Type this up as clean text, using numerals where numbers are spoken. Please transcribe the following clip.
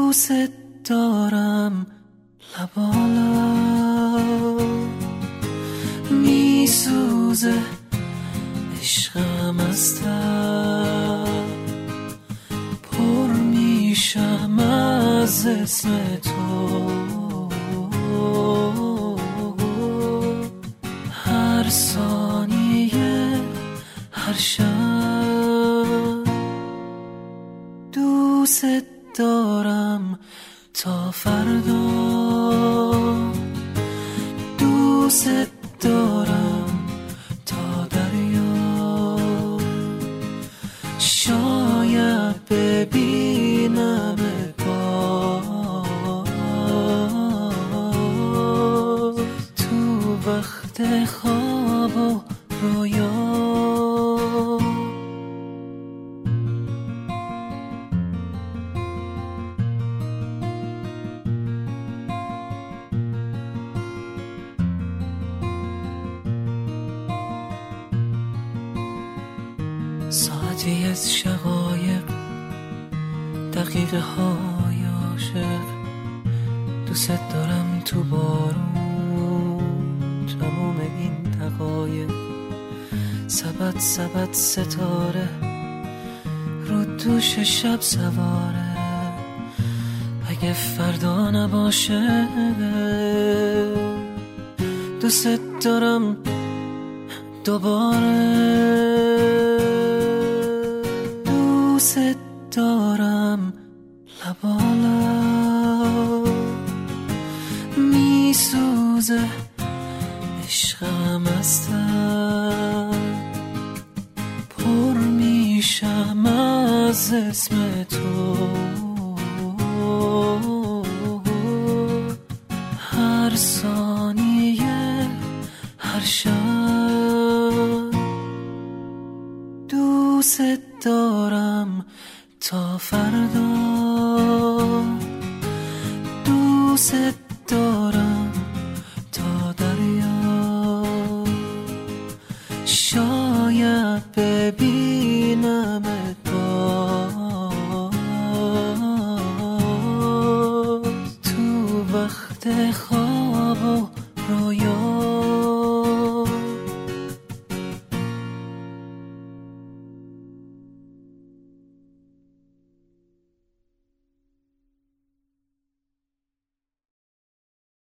دوست دارم لبالا میسوزه عشقم از تب پر میشم از اسم تو هر ثانیه هر شب دوست دارم تا فردا دوست دارم تا دریا شاید ببینم باز تو وقت خواب و رویا ساعتی از شقایق دقیقه های عاشق دوست دارم تو بارون تموم این دقایق سبد سبد ستاره رو دوش شب سواره اگه فردا نباشه دوست دارم دوباره دوست دارم لبالا میسوزه عشقم از تب پر میشم از اسم تو هر ثانیه هر شب دوست دارم تا فردا دوست دارم تا دریا شاید ببینم باز تو وقت خواب و